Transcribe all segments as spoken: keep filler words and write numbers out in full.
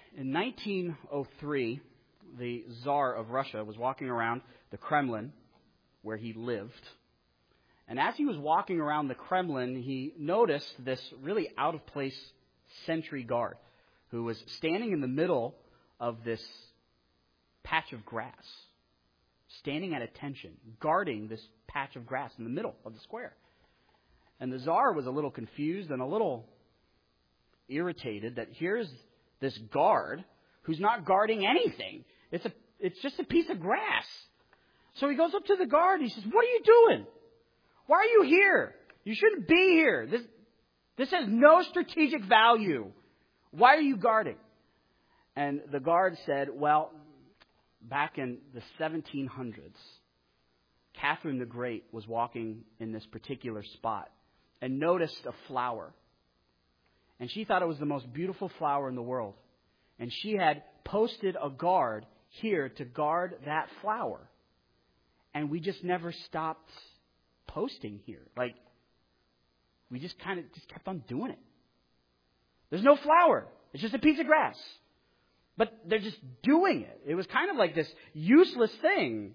In nineteen oh three, the Tsar of Russia was walking around the Kremlin, where he lived. And as he was walking around the Kremlin, he noticed this really out-of-place sentry guard who was standing in the middle of this patch of grass, standing at attention, guarding this patch of grass in the middle of the square. And the Tsar was a little confused and a little irritated that here's this guard who's not guarding anything. It's a, it's just a piece of grass. So he goes up to the guard and he says, "What are you doing? Why are you here? You shouldn't be here. This, this has no strategic value. Why are you guarding?" And the guard said, "Well, back in the seventeen hundreds, Catherine the Great was walking in this particular spot and noticed a flower. And she thought it was the most beautiful flower in the world. And she had posted a guard here to guard that flower. And we just never stopped posting here. Like, we just kind of just kept on doing it. There's no flower. It's just a piece of grass. But they're just doing it. It was kind of like this useless thing.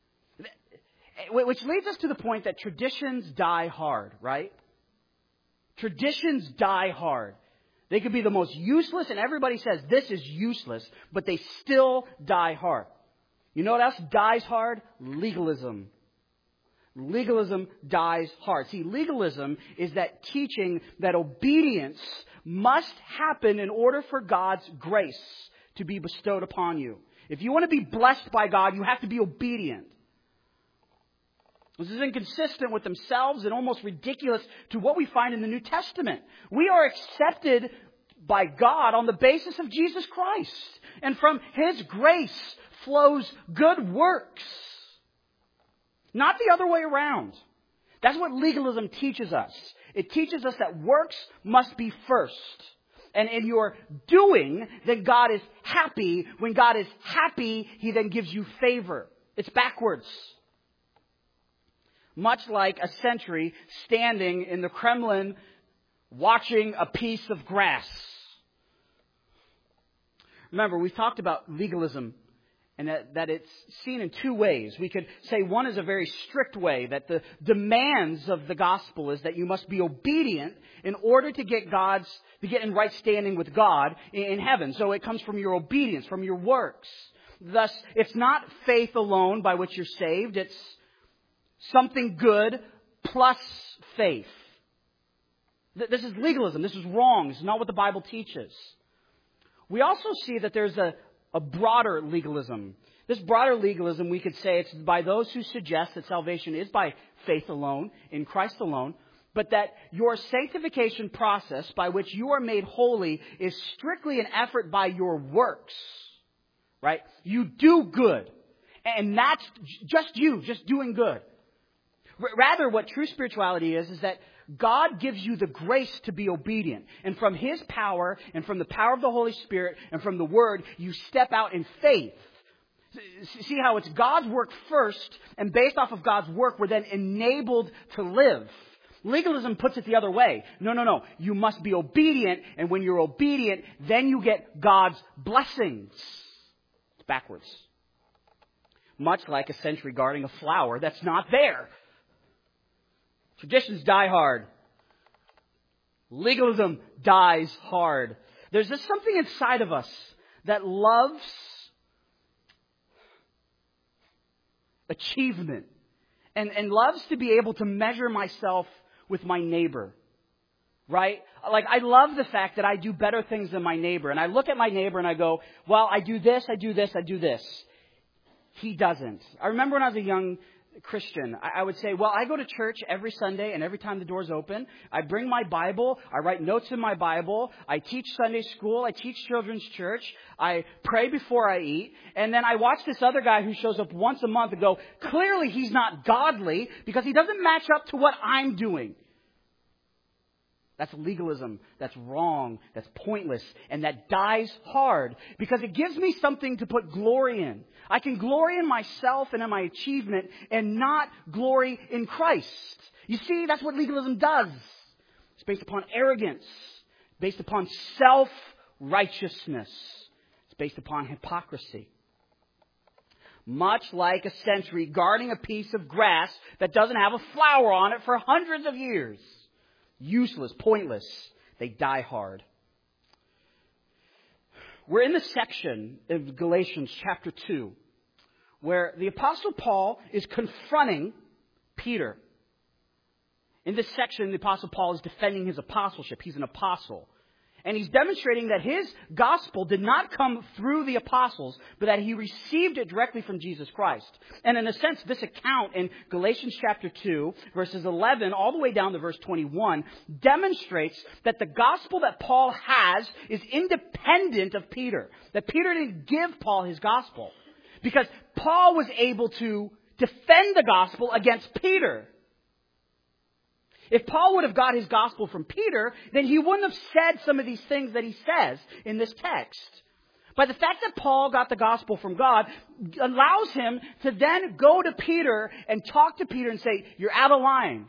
Which leads us to the point that traditions die hard, right? Traditions die hard. They could be the most useless, and everybody says this is useless, but they still die hard. You know what else dies hard? Legalism. Legalism dies hard. See, legalism is that teaching that obedience must happen in order for God's grace to be bestowed upon you. If you want to be blessed by God, you have to be obedient. This is inconsistent with themselves and almost ridiculous to what we find in the New Testament. We are accepted by God on the basis of Jesus Christ. And from His grace flows good works. Not the other way around. That's what legalism teaches us. It teaches us that works must be first. And in your doing, then God is happy. When God is happy, He then gives you favor. It's backwards. Much like a sentry standing in the Kremlin watching a piece of grass. Remember, we've talked about legalism and that, that it's seen in two ways. We could say one is a very strict way, that the demands of the gospel is that you must be obedient in order to get God's, to get in right standing with God in, in heaven. So it comes from your obedience, from your works. Thus, it's not faith alone by which you're saved. It's something good plus faith. This is legalism. This is wrong. This is not what the Bible teaches. We also see that there's a, a broader legalism. This broader legalism, we could say, it's by those who suggest that salvation is by faith alone, in Christ alone, but that your sanctification process by which you are made holy is strictly an effort by your works. Right? You do good. And that's just you, just doing good. Rather, what true spirituality is, is that God gives you the grace to be obedient. And from His power, and from the power of the Holy Spirit, and from the Word, you step out in faith. See how it's God's work first, and based off of God's work, we're then enabled to live. Legalism puts it the other way. No, no, no. You must be obedient, and when you're obedient, then you get God's blessings. It's backwards. Much like a sentry guarding a flower that's not there. Traditions die hard. Legalism dies hard. There's just something inside of us that loves achievement and, and loves to be able to measure myself with my neighbor. Right? Like, I love the fact that I do better things than my neighbor. And I look at my neighbor and I go, well, I do this, I do this, I do this. He doesn't. I remember when I was a young Christian, I would say, well, I go to church every Sunday, and every time the doors open, I bring my Bible, I write notes in my Bible, I teach Sunday school, I teach children's church, I pray before I eat, and then I watch this other guy who shows up once a month and go, clearly he's not godly because he doesn't match up to what I'm doing. That's legalism. That's wrong. That's pointless. And that dies hard because it gives me something to put glory in. I can glory in myself and in my achievement and not glory in Christ. You see, that's what legalism does. It's based upon arrogance, based upon self-righteousness. based upon hypocrisy. Much like a sentry guarding a piece of grass that doesn't have a flower on it for hundreds of years. Useless, pointless. They die hard. We're in the section of Galatians chapter two where the Apostle Paul is confronting Peter. In this section, the Apostle Paul is defending his apostleship. He's an apostle. And he's demonstrating that his gospel did not come through the apostles, but that he received it directly from Jesus Christ. And in a sense, this account in Galatians chapter two, verses eleven, all the way down to verse twenty-one, demonstrates that the gospel that Paul has is independent of Peter. That Peter didn't give Paul his gospel. Because Paul was able to defend the gospel against Peter. If Paul would have got his gospel from Peter, then he wouldn't have said some of these things that he says in this text. But the fact that Paul got the gospel from God allows him to then go to Peter and talk to Peter and say, you're out of line.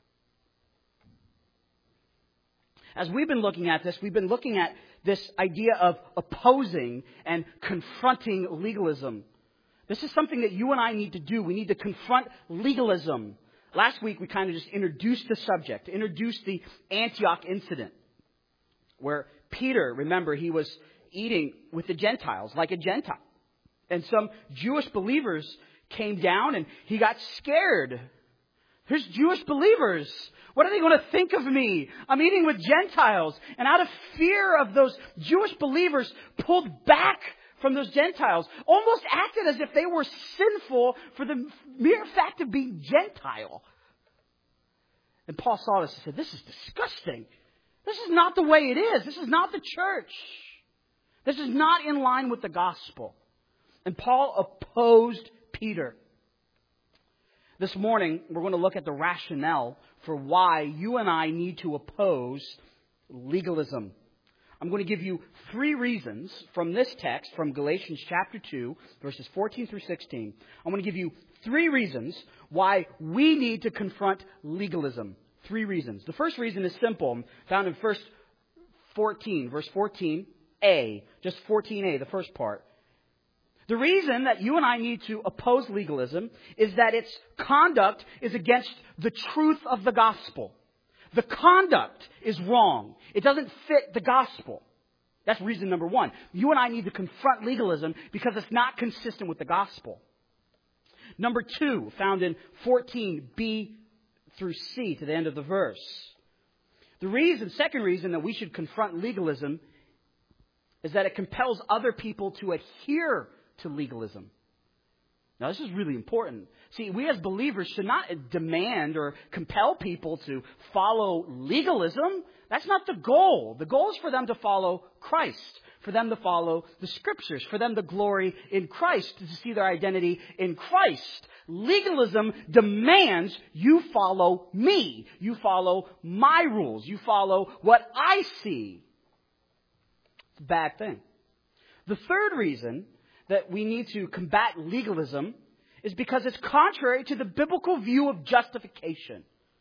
As we've been looking at this, we've been looking at this idea of opposing and confronting legalism. This is something that you and I need to do. We need to confront legalism. Last week, we kind of just introduced the subject, introduced the Antioch incident, where Peter, remember, he was eating with the Gentiles, like a Gentile. And some Jewish believers came down, and he got scared. There's Jewish believers. What are they going to think of me? I'm eating with Gentiles. And out of fear of those Jewish believers, pulled back from those Gentiles, almost acted as if they were sinful for the mere fact of being Gentile. And Paul saw this and said, this is disgusting. This is not the way it is. This is not the church. This is not in line with the gospel. And Paul opposed Peter. This morning, we're going to look at the rationale for why you and I need to oppose legalism. I'm going to give you three reasons from this text, from Galatians chapter two, verses fourteen through sixteen. I'm going to give you three reasons why we need to confront legalism. Three reasons. The first reason is simple, found in verse fourteen, verse fourteen a, just fourteen a, the first part. The reason that you and I need to oppose legalism is that its conduct is against the truth of the gospel. The conduct is wrong. It doesn't fit the gospel. That's reason number one. You and I need to confront legalism because it's not consistent with the gospel. Number two, found in fourteen b through c to the end of the verse. The reason, second reason that we should confront legalism is that it compels other people to adhere to legalism. Now, this is really important. See, we as believers should not demand or compel people to follow legalism. That's not the goal. The goal is for them to follow Christ, for them to follow the Scriptures, for them to glory in Christ, to see their identity in Christ. Legalism demands you follow me. You follow my rules. You follow what I see. It's a bad thing. The third reason that we need to combat legalism is because it's contrary to the biblical view of justification.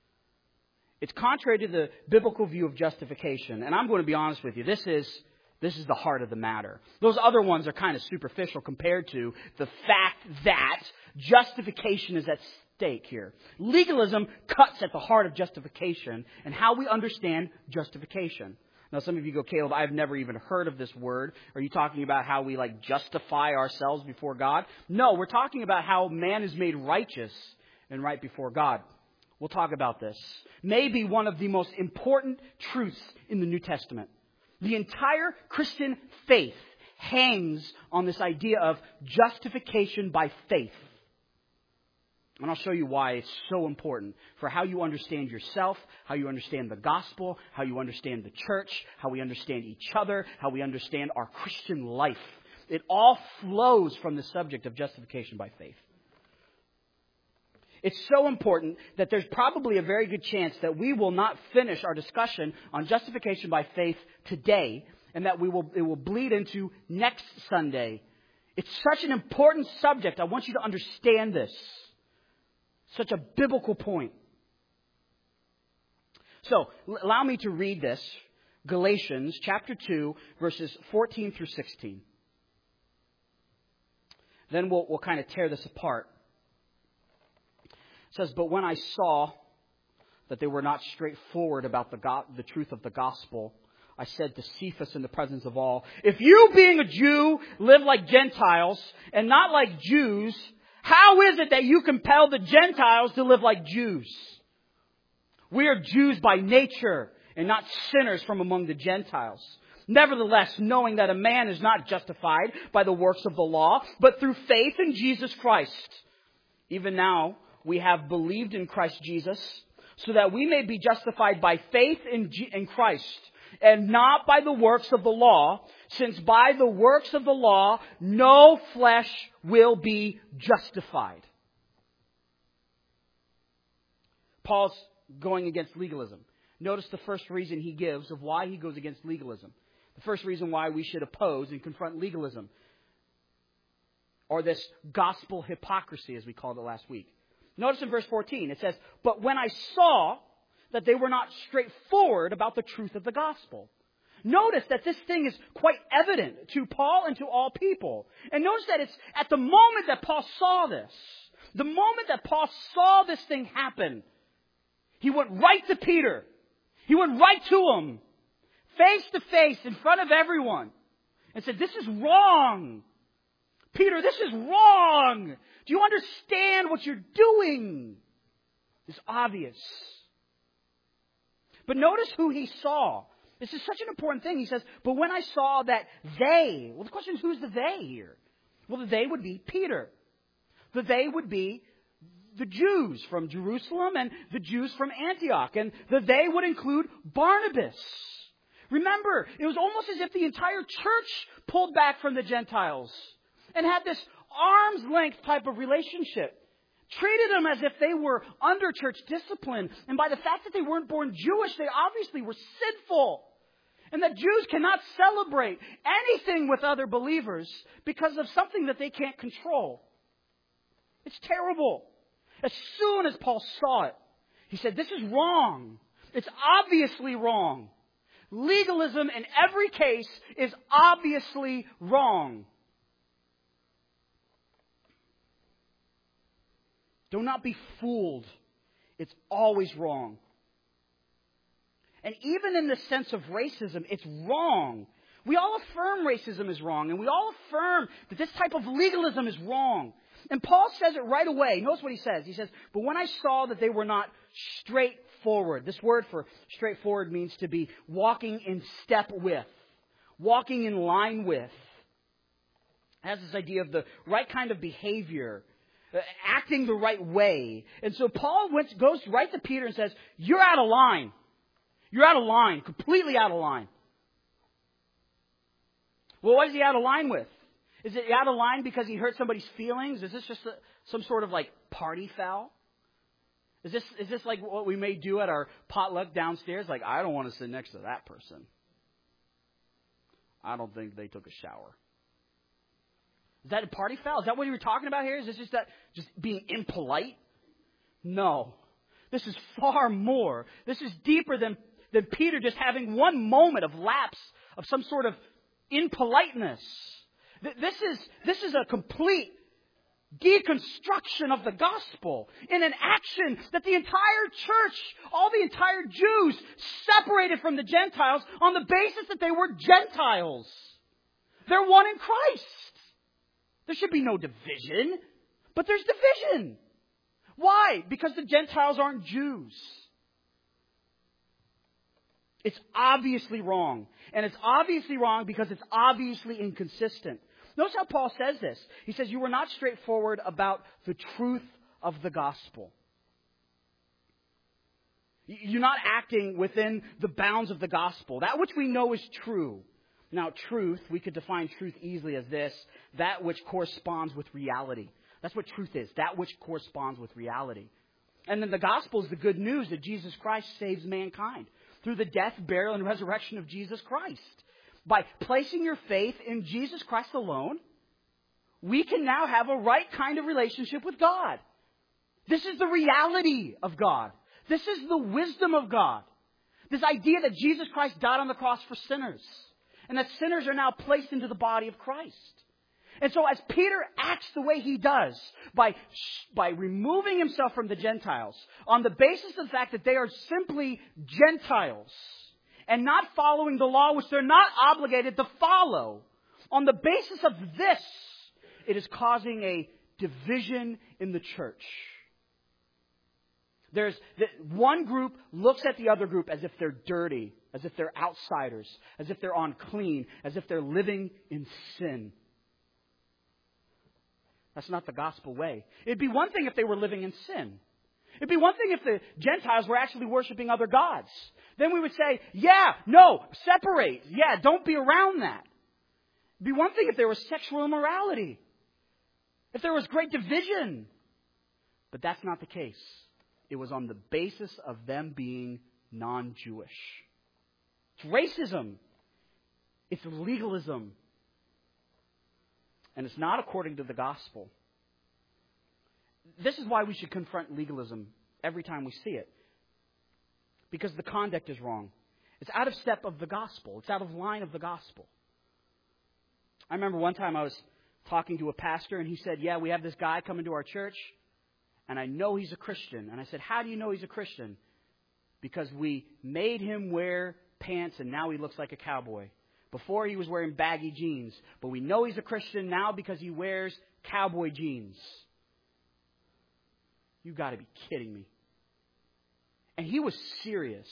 It's contrary to the biblical view of justification. And I'm going to be honest with you. This is, this is the heart of the matter. Those other ones are kind of superficial compared to the fact that justification is at stake here. Legalism cuts at the heart of justification and how we understand justification. Now, some of you go, Caleb, I've never even heard of this word. Are you talking about how we like justify ourselves before God? No, we're talking about how man is made righteous and right before God. We'll talk about this. Maybe one of the most important truths in the New Testament. The entire Christian faith hangs on this idea of justification by faith. And I'll show you why it's so important for how you understand yourself, how you understand the gospel, how you understand the church, how we understand each other, how we understand our Christian life. It all flows from the subject of justification by faith. It's so important that there's probably a very good chance that we will not finish our discussion on justification by faith today, and that we will it will bleed into next Sunday. It's such an important subject. I want you to understand this. Such a biblical point. So, allow me to read this. Galatians chapter two, verses fourteen through sixteen. Then we'll, we'll kind of tear this apart. It says, but when I saw that they were not straightforward about the, go- the truth of the gospel, I said to Cephas in the presence of all, if you being a Jew live like Gentiles and not like Jews, how is it that you compel the Gentiles to live like Jews? We are Jews by nature and not sinners from among the Gentiles. Nevertheless, knowing that a man is not justified by the works of the law, but through faith in Jesus Christ. Even now, we have believed in Christ Jesus, so that we may be justified by faith in, G- in Christ, and not by the works of the law, since by the works of the law, no flesh will be justified. Paul's going against legalism. Notice the first reason he gives of why he goes against legalism. The first reason why we should oppose and confront legalism, or this gospel hypocrisy, as we called it last week. Notice in verse fourteen, it says, but when I saw that they were not straightforward about the truth of the gospel. Notice that this thing is quite evident to Paul and to all people. And notice that it's at the moment that Paul saw this, the moment that Paul saw this thing happen, he went right to Peter. He went right to him, face to face, in front of everyone, and said, this is wrong. Peter, this is wrong. Do you understand what you're doing? It's obvious. But notice who he saw. This is such an important thing. He says, but when I saw that they, well, the question is, who's the they here? Well, the they would be Peter. The they would be the Jews from Jerusalem and the Jews from Antioch. And the they would include Barnabas. Remember, it was almost as if the entire church pulled back from the Gentiles and had this arm's length type of relationship. Treated them as if they were under church discipline. And by the fact that they weren't born Jewish, they obviously were sinful. And that Jews cannot celebrate anything with other believers because of something that they can't control. It's terrible. As soon as Paul saw it, he said, this is wrong. It's obviously wrong. Legalism in every case is obviously wrong. Do not be fooled. It's always wrong. And even in the sense of racism, it's wrong. We all affirm racism is wrong, and we all affirm that this type of legalism is wrong. And Paul says it right away. Notice what he says. He says, but when I saw that they were not straightforward. This word for straightforward means to be walking in step with, walking in line with. It has this idea of the right kind of behavior, uh, acting the right way. And so Paul went, goes right to Peter and says, you're out of line. You're out of line, completely out of line. Well, what is he out of line with? Is it out of line because he hurt somebody's feelings? Is this just a, some sort of like party foul? Is this is this like what we may do at our potluck downstairs? Like, I don't want to sit next to that person. I don't think they took a shower. Is that a party foul? Is that what you were talking about here? Is this just that just being impolite? No. This is far more. This is deeper than, than Peter just having one moment of lapse of some sort of impoliteness. This is, this is a complete deconstruction of the gospel in an action that the entire church, all the entire Jews, separated from the Gentiles on the basis that they were Gentiles. They're one in Christ. There should be no division, but there's division. Why? Because the Gentiles aren't Jews. It's obviously wrong. And it's obviously wrong because it's obviously inconsistent. Notice how Paul says this. He says, you were not straightforward about the truth of the gospel. You're not acting within the bounds of the gospel. That which we know is true. Now, truth, we could define truth easily as this. That which corresponds with reality. That's what truth is. That which corresponds with reality. And then the gospel is the good news that Jesus Christ saves mankind through the death, burial, and resurrection of Jesus Christ. By placing your faith in Jesus Christ alone, we can now have a right kind of relationship with God. This is the reality of God. This is the wisdom of God. This idea that Jesus Christ died on the cross for sinners, and that sinners are now placed into the body of Christ. And so as Peter acts the way he does, by, by removing himself from the Gentiles, on the basis of the fact that they are simply Gentiles, and not following the law which they're not obligated to follow, on the basis of this, it is causing a division in the church. There's the, one group looks at the other group as if they're dirty, as if they're outsiders, as if they're unclean, as if they're living in sin. That's not the gospel way. It'd be one thing if they were living in sin. It'd be one thing if the Gentiles were actually worshiping other gods. Then we would say, yeah, no, separate. Yeah, don't be around that. It'd be one thing if there was sexual immorality. If there was great division. But that's not the case. It was on the basis of them being non-Jewish. It's racism. It's legalism. And it's not according to the gospel. This is why we should confront legalism every time we see it. Because the conduct is wrong. It's out of step of the gospel. It's out of line of the gospel. I remember one time I was talking to a pastor and he said, yeah, we have this guy coming to our church and I know he's a Christian. And I said, how do you know he's a Christian? Because we made him wear pants and now he looks like a cowboy. Before he was wearing baggy jeans. But we know he's a Christian now because he wears cowboy jeans. You've got to be kidding me. And he was serious.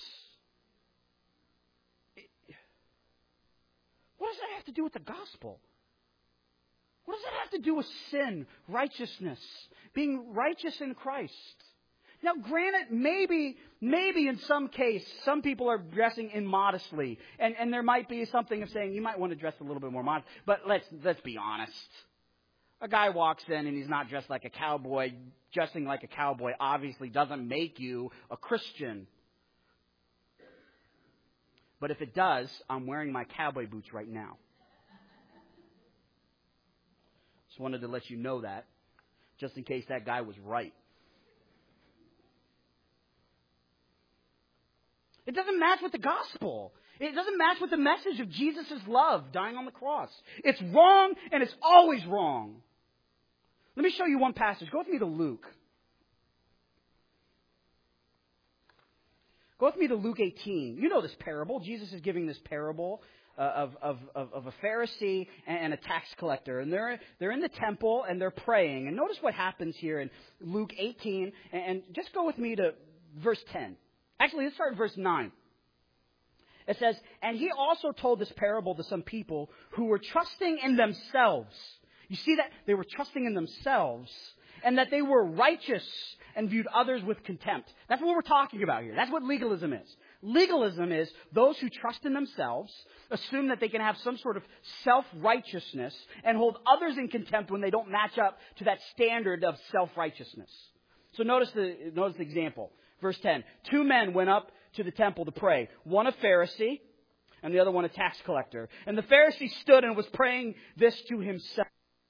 What does that have to do with the gospel? What does that have to do with sin, righteousness, being righteous in Christ? Now, granted, maybe, maybe in some case, some people are dressing immodestly, and, and there might be something of saying you might want to dress a little bit more modest. But let's let's be honest. A guy walks in and he's not dressed like a cowboy. Dressing like a cowboy obviously doesn't make you a Christian. But if it does, I'm wearing my cowboy boots right now. Just wanted to let you know that, just in case that guy was right. It doesn't match with the gospel. It doesn't match with the message of Jesus' love dying on the cross. It's wrong, and it's always wrong. Let me show you one passage. Go with me to Luke. Go with me to Luke eighteen. You know this parable. Jesus is giving this parable uh, of, of, of, of a Pharisee and a tax collector. And they're, they're in the temple, and they're praying. And notice what happens here in Luke eighteen. And, and just go with me to verse ten. Actually, let's start at verse nine. It says, and he also told this parable to some people who were trusting in themselves. You see that? They were trusting in themselves and that they were righteous and viewed others with contempt. That's what we're talking about here. That's what legalism is. Legalism is those who trust in themselves, assume that they can have some sort of self-righteousness, and hold others in contempt when they don't match up to that standard of self-righteousness. So notice the, notice the example. Verse ten. Two men went up to the temple to pray. One a Pharisee and the other one a tax collector. And the Pharisee stood and was praying this to himself.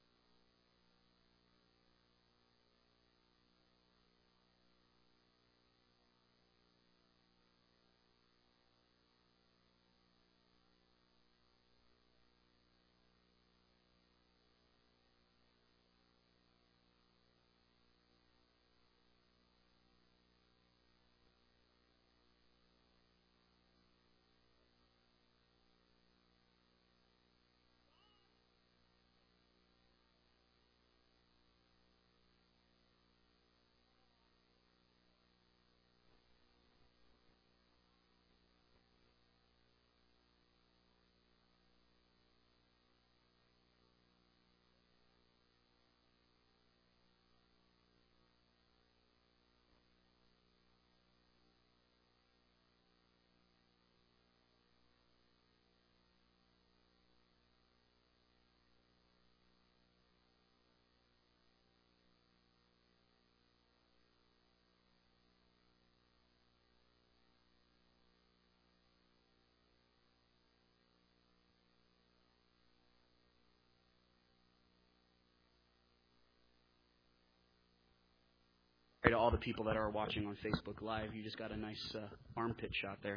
To all the people that are watching on Facebook Live, you just got a nice uh, armpit shot there.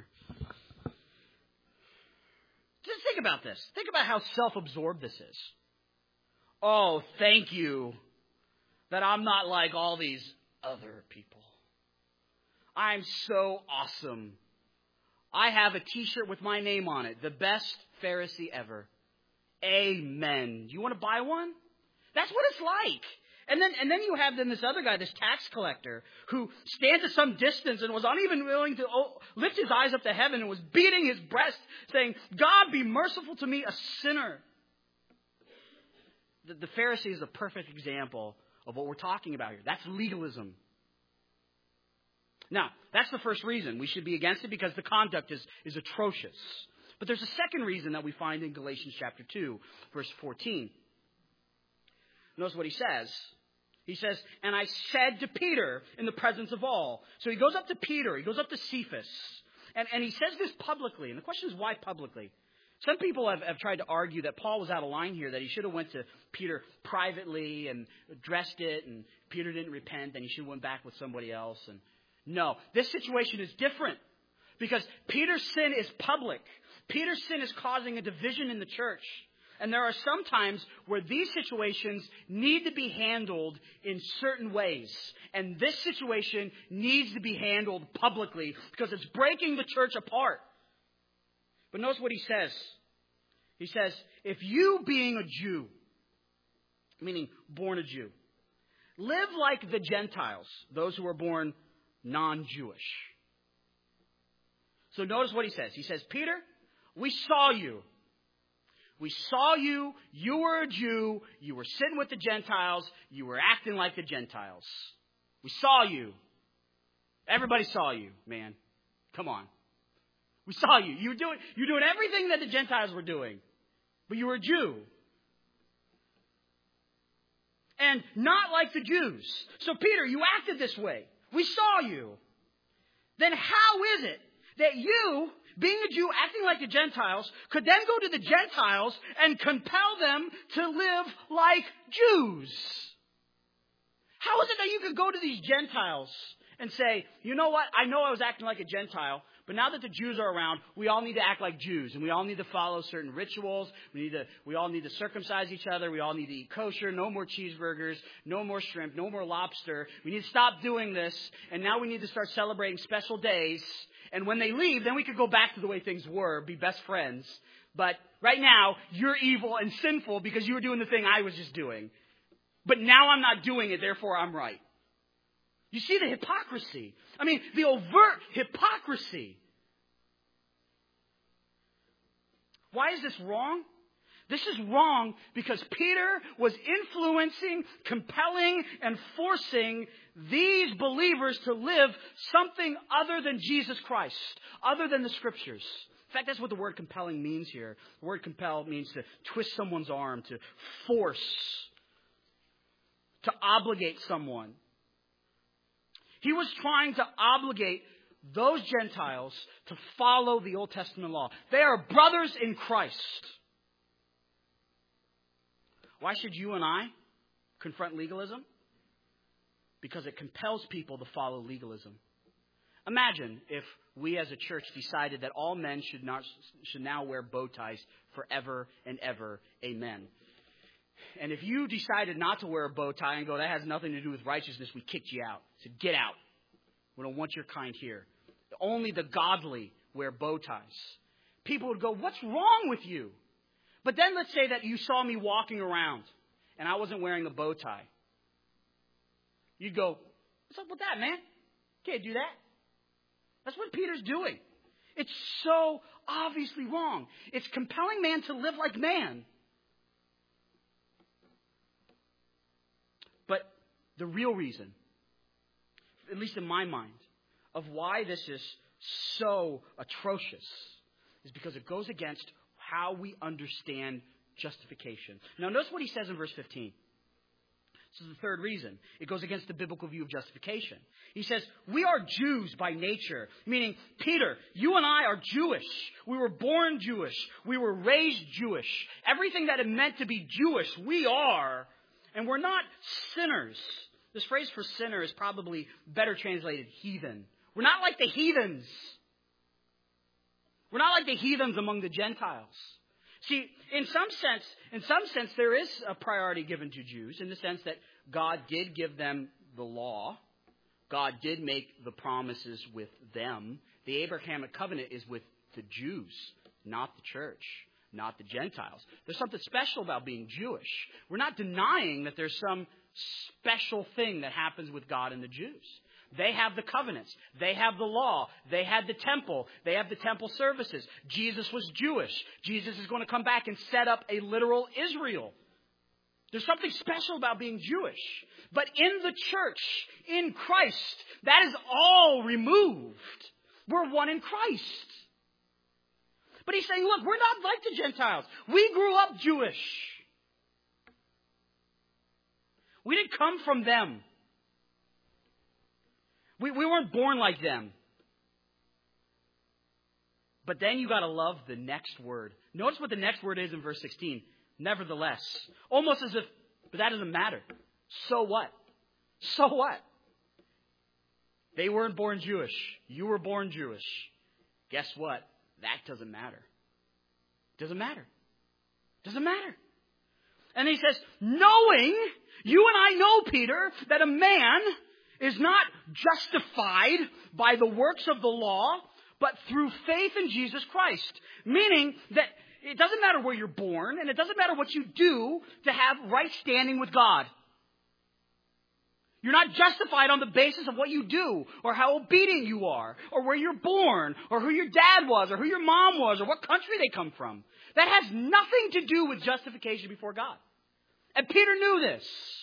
Just think about this. Think about how self-absorbed this is. Oh, thank you that I'm not like all these other people. I'm so awesome. I have a t-shirt with my name on it. The best Pharisee ever. Amen. Do you want to buy one? That's what it's like. And then and then you have then this other guy, this tax collector, who stands at some distance and was not even willing to lift his eyes up to heaven and was beating his breast, saying, God, be merciful to me, a sinner. The, the Pharisee is a perfect example of what we're talking about here. That's legalism. Now, that's the first reason we should be against it, because the conduct is, is atrocious. But there's a second reason that we find in Galatians chapter two, verse fourteen. Notice what he says. He says, and I said to Peter in the presence of all. So he goes up to Peter. He goes up to Cephas. And, and he says this publicly. And the question is, why publicly? Some people have, have tried to argue that Paul was out of line here, that he should have went to Peter privately and addressed it, and Peter didn't repent, and he should have went back with somebody else. And no, this situation is different, because Peter's sin is public. Peter's sin is causing a division in the church. And there are some times where these situations need to be handled in certain ways. And this situation needs to be handled publicly, because it's breaking the church apart. But notice what he says. He says, if you being a Jew, meaning born a Jew, live like the Gentiles, those who are born non-Jewish. So notice what he says. He says, Peter, we saw you. We saw you. You were a Jew. You were sitting with the Gentiles. You were acting like the Gentiles. We saw you. Everybody saw you, man. Come on. We saw you. You were doing, you were doing everything that the Gentiles were doing. But you were a Jew. And not like the Jews. So, Peter, you acted this way. We saw you. Then how is it that you, being a Jew, acting like the Gentiles, could then go to the Gentiles and compel them to live like Jews? How is it that you could go to these Gentiles and say, you know what, I know I was acting like a Gentile, but now that the Jews are around, we all need to act like Jews, and we all need to follow certain rituals. We need to, we all need to circumcise each other. We all need to eat kosher. No more cheeseburgers. No more shrimp. No more lobster. We need to stop doing this, and now we need to start celebrating special days. And when they leave, then we could go back to the way things were, be best friends. But right now, you're evil and sinful because you were doing the thing I was just doing. But now I'm not doing it, therefore I'm right. You see the hypocrisy. I mean, the overt hypocrisy. Why is this wrong? This is wrong because Peter was influencing, compelling, and forcing these believers to live something other than Jesus Christ, other than the Scriptures. In fact, that's what the word compelling means here. The word compel means to twist someone's arm, to force, to obligate someone. He was trying to obligate those Gentiles to follow the Old Testament law. They are brothers in Christ. Why should you and I confront legalism? Because it compels people to follow legalism. Imagine if we as a church decided that all men should not should now wear bow ties forever and ever. Amen. And if you decided not to wear a bow tie and go, that has nothing to do with righteousness, we kicked you out. Said, get out. We don't want your kind here. Only the godly wear bow ties. People would go, what's wrong with you? But then let's say that you saw me walking around and I wasn't wearing a bow tie. You'd go, what's up with that, man? Can't do that. That's what Peter's doing. It's so obviously wrong. It's compelling man to live like man. But the real reason, at least in my mind, of why this is so atrocious is because it goes against how we understand justification. Now, notice what he says in verse fifteen. This is the third reason. It goes against the biblical view of justification. He says, we are Jews by nature. Meaning, Peter, you and I are Jewish. We were born Jewish. We were raised Jewish. Everything that it meant to be Jewish, we are. And we're not sinners. This phrase for sinner is probably better translated heathen. We're not like the heathens. We're not like the heathens among the Gentiles. See, in some sense, in some sense, there is a priority given to Jews in the sense that God did give them the law. God did make the promises with them. The Abrahamic covenant is with the Jews, not the church, not the Gentiles. There's something special about being Jewish. We're not denying that there's some special thing that happens with God and the Jews. They have the covenants. They have the law. They had the temple. They have the temple services. Jesus was Jewish. Jesus is going to come back and set up a literal Israel. There's something special about being Jewish. But in the church, in Christ, that is all removed. We're one in Christ. But he's saying, look, we're not like the Gentiles. We grew up Jewish. We didn't come from them. We, we weren't born like them. But then you got to love the next word. Notice what the next word is in verse sixteen. Nevertheless. Almost as if, but that doesn't matter. So what? So what? They weren't born Jewish. You were born Jewish. Guess what? That doesn't matter. Doesn't matter. Doesn't matter. And he says, knowing, you and I know, Peter, that a man is not justified by the works of the law, but through faith in Jesus Christ. Meaning that it doesn't matter where you're born, and it doesn't matter what you do to have right standing with God. You're not justified on the basis of what you do, or how obedient you are, or where you're born, or who your dad was, or who your mom was, or what country they come from. That has nothing to do with justification before God. And Peter knew this.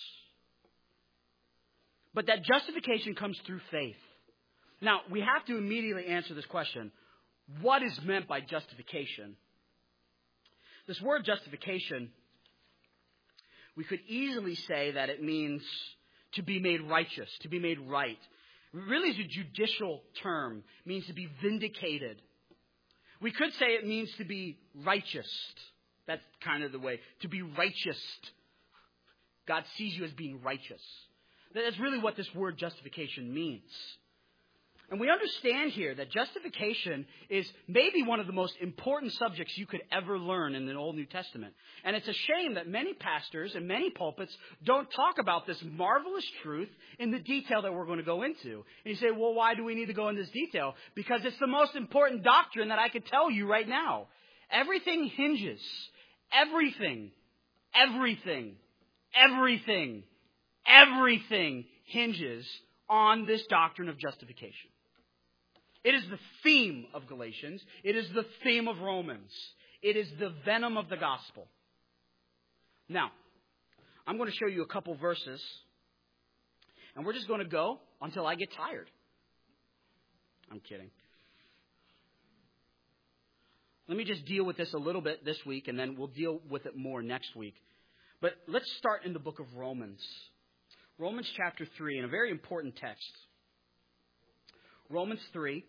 But that justification comes through faith. Now, we have to immediately answer this question. What is meant by justification? This word justification, we could easily say that it means to be made righteous, to be made right. It really is a judicial term. It means to be vindicated. We could say it means to be righteous. That's kind of the way. To be righteous. God sees you as being righteous. That's really what this word justification means. And we understand here that justification is maybe one of the most important subjects you could ever learn in the Old New Testament. And it's a shame that many pastors and many pulpits don't talk about this marvelous truth in the detail that we're going to go into. And you say, well, why do we need to go into this detail? Because it's the most important doctrine that I could tell you right now. Everything hinges. Everything. Everything. Everything. Everything hinges on this doctrine of justification. It is the theme of Galatians. It is the theme of Romans. It is the venom of the gospel. Now, I'm going to show you a couple verses, and we're just going to go until I get tired. I'm kidding. Let me just deal with this a little bit this week, and then we'll deal with it more next week. But let's start in the book of Romans. Romans chapter three, and a very important text. Romans three.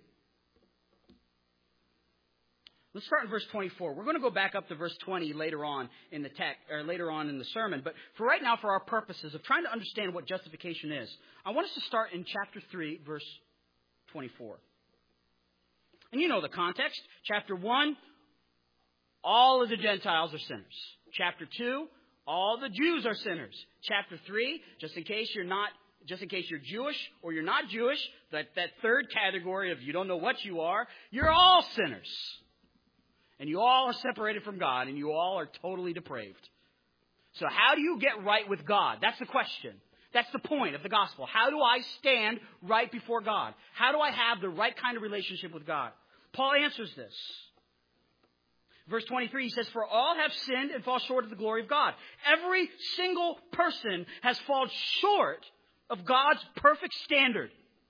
Let's start in verse twenty-four. We're going to go back up to verse twenty later on in the text, or later on in the sermon. But for right now, for our purposes of trying to understand what justification is, I want us to start in chapter three, verse twenty-four. And you know the context. Chapter one, all of the Gentiles are sinners. Chapter two, all the Jews are sinners. Chapter three, just in case you're not, just in case you're Jewish or you're not Jewish, that, that third category of you don't know what you are, you're all sinners. And you all are separated from God, and you all are totally depraved. So how do you get right with God? That's the question. That's the point of the gospel. How do I stand right before God? How do I have the right kind of relationship with God? Paul answers this. Verse twenty-three, he says, for all have sinned and fall short of the glory of God. Every single person has fallen short of God's perfect standard.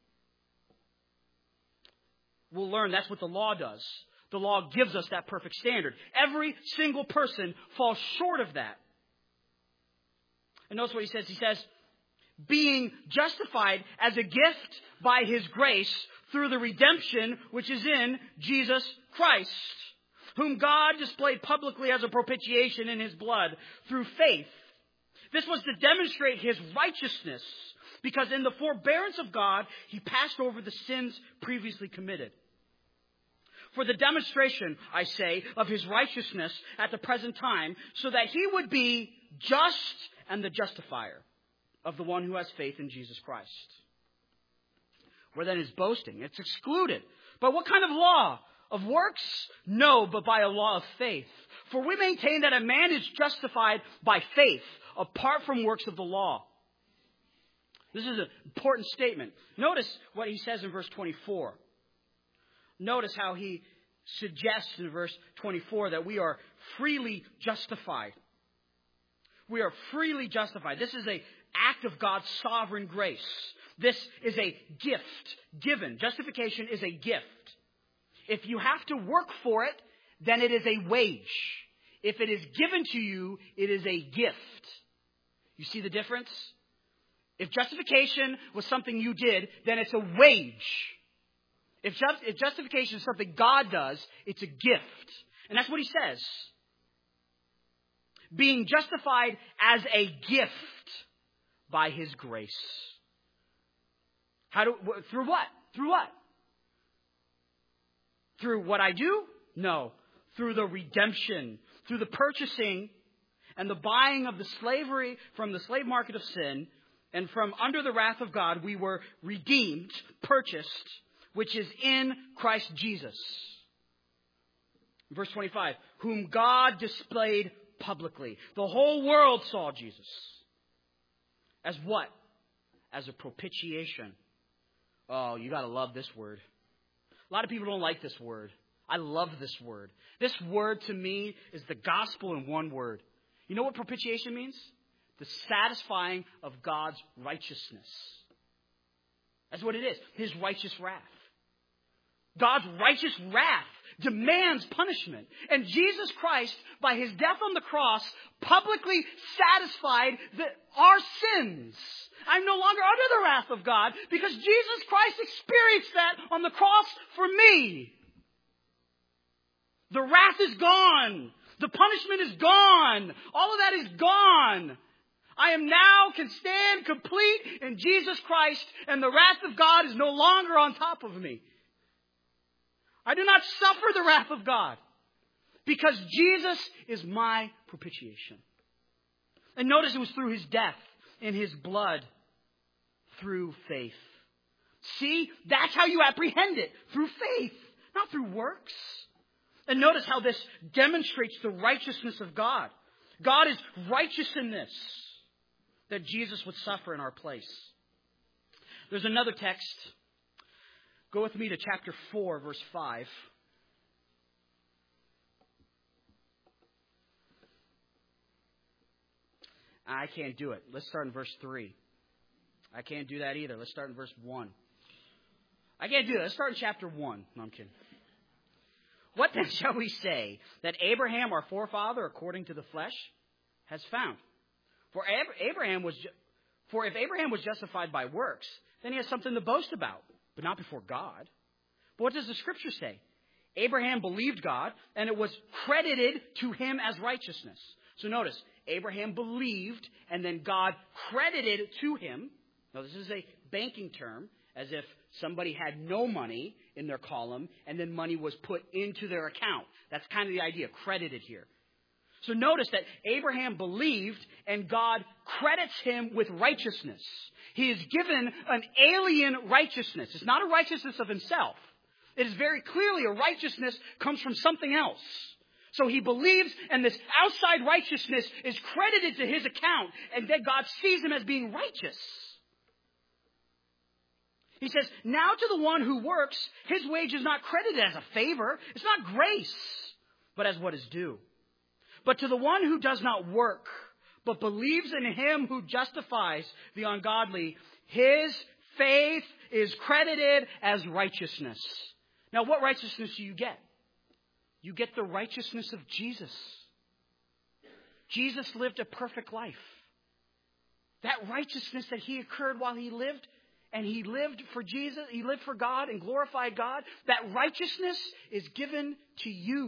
We'll learn that's what the law does. The law gives us that perfect standard. Every single person falls short of that. And notice what he says. He says, being justified as a gift by his grace through the redemption which is in Jesus Christ, whom God displayed publicly as a propitiation in his blood through faith. This was to demonstrate his righteousness, because in the forbearance of God, he passed over the sins previously committed. for the demonstration, I say, of his righteousness at the present time, so that he would be just and the justifier of the one who has faith in Jesus Christ. Where then is boasting? It's excluded. But what kind of law? Of works? No, but by a law of faith. For we maintain that a man is justified by faith, apart from works of the law. This is an important statement. Notice what he says in verse twenty-four. Notice how he suggests in verse twenty-four that we are freely justified. We are freely justified. This is an act of God's sovereign grace. This is a gift given. Justification is a gift. If you have to work for it, then it is a wage. If it is given to you, it is a gift. You see the difference? If justification was something you did, then it's a wage. If, just, if justification is something God does, it's a gift. And that's what he says. Being justified as a gift by his grace. How do, through what? Through what? Through what I do? No. Through the redemption. Through the purchasing and the buying of the slavery from the slave market of sin. And from under the wrath of God, we were redeemed, purchased, which is in Christ Jesus. Verse twenty-five. Whom God displayed publicly. The whole world saw Jesus. As what? As a propitiation. Oh, you gotta love this word. A lot of people don't like this word. I love this word. This word to me is the gospel in one word. You know what propitiation means? The satisfying of God's righteousness. That's what it is. His righteous wrath. God's righteous wrath demands punishment. And Jesus Christ, by his death on the cross, publicly satisfied the, our sins. I'm no longer under the wrath of God because Jesus Christ experienced that on the cross for me. The wrath is gone. The punishment is gone. All of that is gone. I am now can stand complete in Jesus Christ, and the wrath of God is no longer on top of me. I do not suffer the wrath of God because Jesus is my propitiation. And notice it was through his death and his blood through faith. See, that's how you apprehend it, through faith, not through works. And notice how this demonstrates the righteousness of God. God is righteous in this, that Jesus would suffer in our place. There's another text. Go with me to chapter four, verse five. I can't do it. Let's start in verse three. I can't do that either. Let's start in verse one. I can't do it. Let's start in chapter one. No, I'm kidding. What then shall we say that Abraham, our forefather, according to the flesh, has found? For Abraham was, for if Abraham was justified by works, then he has something to boast about, but not before God. But what does the Scripture say? Abraham believed God, and it was credited to him as righteousness. So notice, Abraham believed, and then God credited to him. Now this is a banking term, as if somebody had no money in their column, and then money was put into their account. That's kind of the idea, credited here. So notice that Abraham believed and God credits him with righteousness. He is given an alien righteousness. It's not a righteousness of himself. It is very clearly a righteousness comes from something else. So he believes and this outside righteousness is credited to his account and then God sees him as being righteous. He says, now to the one who works, his wage is not credited as a favor. It's not grace, but as what is due. But to the one who does not work, but believes in him who justifies the ungodly, his faith is credited as righteousness. Now, what righteousness do you get? You get the righteousness of Jesus. Jesus lived a perfect life. That righteousness that he occurred while he lived, and he lived for Jesus, he lived for God and glorified God, that righteousness is given to you.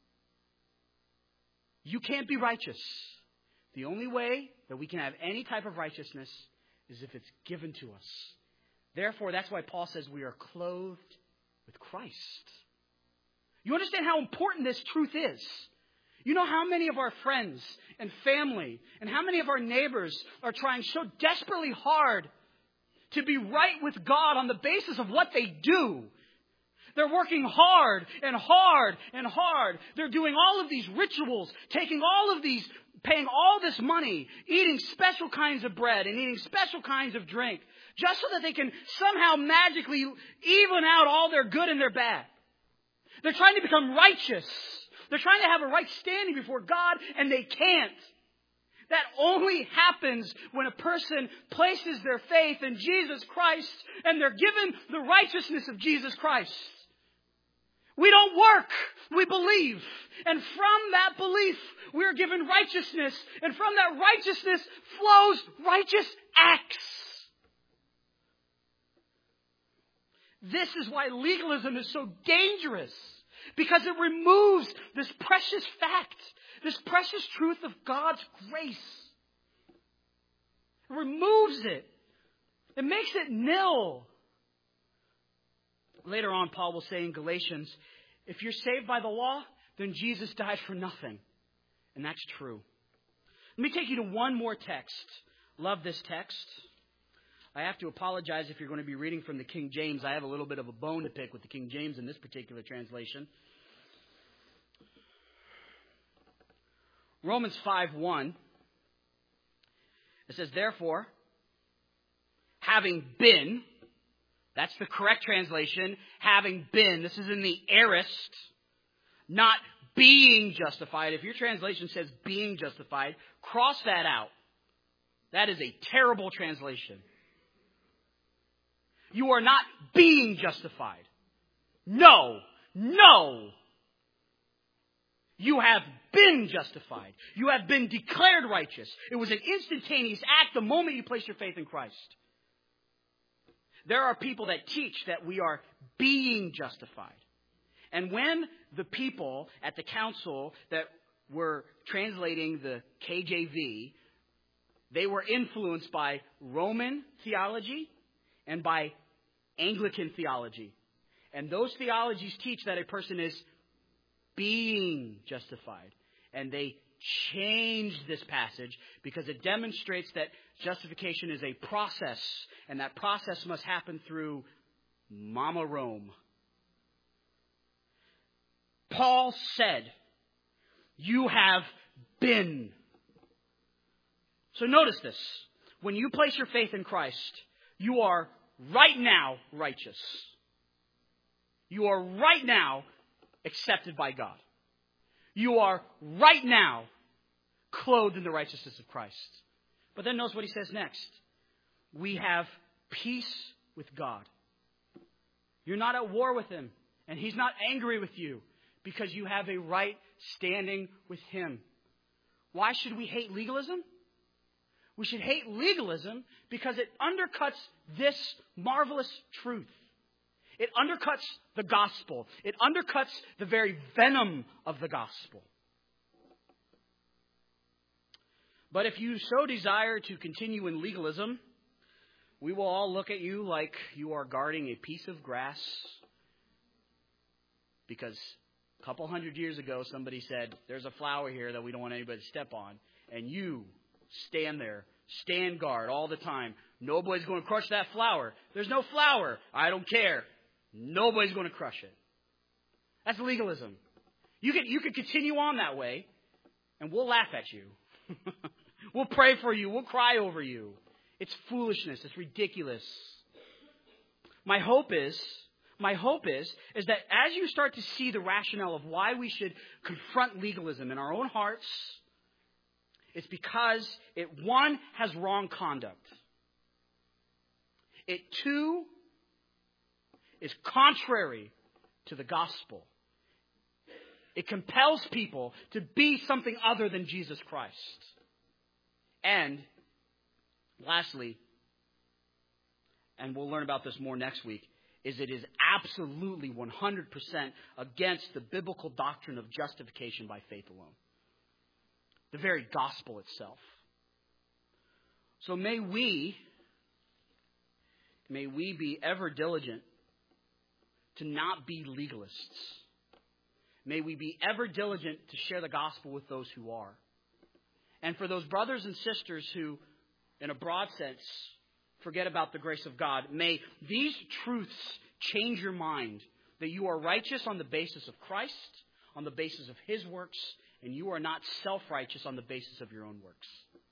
You can't be righteous. The only way that we can have any type of righteousness is if it's given to us. Therefore, that's why Paul says we are clothed with Christ. You understand how important this truth is? You know how many of our friends and family and how many of our neighbors are trying so desperately hard to be right with God on the basis of what they do. They're working hard and hard and hard. They're doing all of these rituals, taking all of these, paying all this money, eating special kinds of bread and eating special kinds of drink, just so that they can somehow magically even out all their good and their bad. They're trying to become righteous. They're trying to have a right standing before God, and they can't. That only happens when a person places their faith in Jesus Christ and they're given the righteousness of Jesus Christ. We don't work, we believe. And from that belief, we are given righteousness. And from that righteousness flows righteous acts. This is why legalism is so dangerous. Because it removes this precious fact, this precious truth of God's grace. It removes it. It makes it nil. Later on, Paul will say in Galatians, if you're saved by the law, then Jesus died for nothing. And that's true. Let me take you to one more text. Love this text. I have to apologize if you're going to be reading from the King James. I have a little bit of a bone to pick with the King James in this particular translation. Romans five one. It says, therefore, having been, that's the correct translation, having been, this is in the aorist, not being justified. If your translation says being justified, cross that out. That is a terrible translation. You are not being justified. No, no. You have been justified. You have been declared righteous. It was an instantaneous act the moment you placed your faith in Christ. There are people that teach that we are being justified. And when the people at the council that were translating the K J V, they were influenced by Roman theology and by Anglican theology. And those theologies teach that a person is being justified. And they changed this passage because it demonstrates that justification is a process. And that process must happen through Mama Rome. Paul said, you have been. So notice this. When you place your faith in Christ, you are right now righteous. You are right now accepted by God. You are right now clothed in the righteousness of Christ. But then notice what he says next. We have peace with God. You're not at war with him, and he's not angry with you because you have a right standing with him. Why should we hate legalism? We should hate legalism because it undercuts this marvelous truth. It undercuts the gospel. It undercuts the very venom of the gospel. But if you so desire to continue in legalism, we will all look at you like you are guarding a piece of grass. Because a couple hundred years ago, somebody said, there's a flower here that we don't want anybody to step on. And you stand there, stand guard all the time. Nobody's going to crush that flower. There's no flower. I don't care. Nobody's going to crush it. That's legalism. You could, you could continue on that way, and we'll laugh at you. We'll pray for you. We'll cry over you. It's foolishness. It's ridiculous. My hope is, my hope is, is that as you start to see the rationale of why we should confront legalism in our own hearts, it's because it, one, has wrong conduct. It, two, is contrary to the gospel. It compels people to be something other than Jesus Christ. And lastly, and we'll learn about this more next week, is it is absolutely one hundred percent against the biblical doctrine of justification by faith alone. The very gospel itself. So may we, may we be ever diligent to not be legalists. May we be ever diligent to share the gospel with those who are. And for those brothers and sisters who, in a broad sense, forget about the grace of God, may these truths change your mind, that you are righteous on the basis of Christ, on the basis of His works, and you are not self-righteous on the basis of your own works.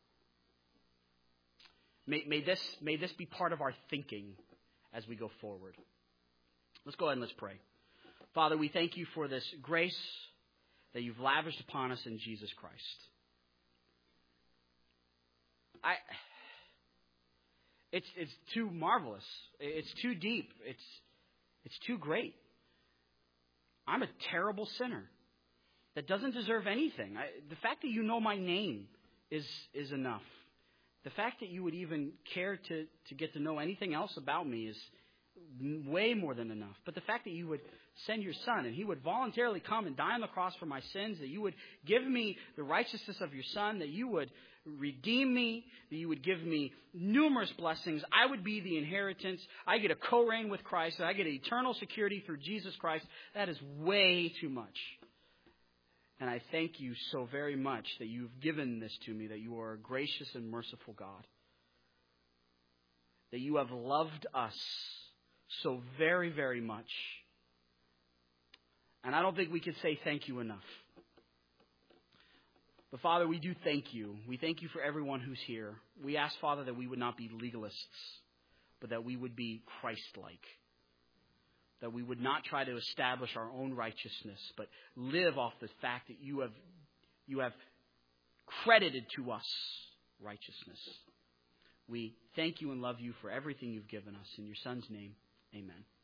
May, may, this, may this be part of our thinking as we go forward. Let's go ahead and let's pray. Father, we thank you for this grace that you've lavished upon us in Jesus Christ. I, it's it's too marvelous. It's too deep. It's it's too great. I'm a terrible sinner that doesn't deserve anything. I, the fact that you know my name is is enough. The fact that you would even care to, to get to know anything else about me is way more than enough. But the fact that you would send your Son and He would voluntarily come and die on the cross for my sins, that you would give me the righteousness of your Son, that you would redeem me, that you would give me numerous blessings. I would be the inheritance. I get a co-reign with Christ. I get eternal security through Jesus Christ. That is way too much. And I thank you so very much that you've given this to me, that you are a gracious and merciful God, that you have loved us so very, very much. And I don't think we can say thank you enough. But Father, we do thank you. We thank you for everyone who's here. We ask, Father, that we would not be legalists, but that we would be Christ-like. That we would not try to establish our own righteousness, but live off the fact that you have, you have credited to us righteousness. We thank you and love you for everything you've given us. In your Son's name, amen.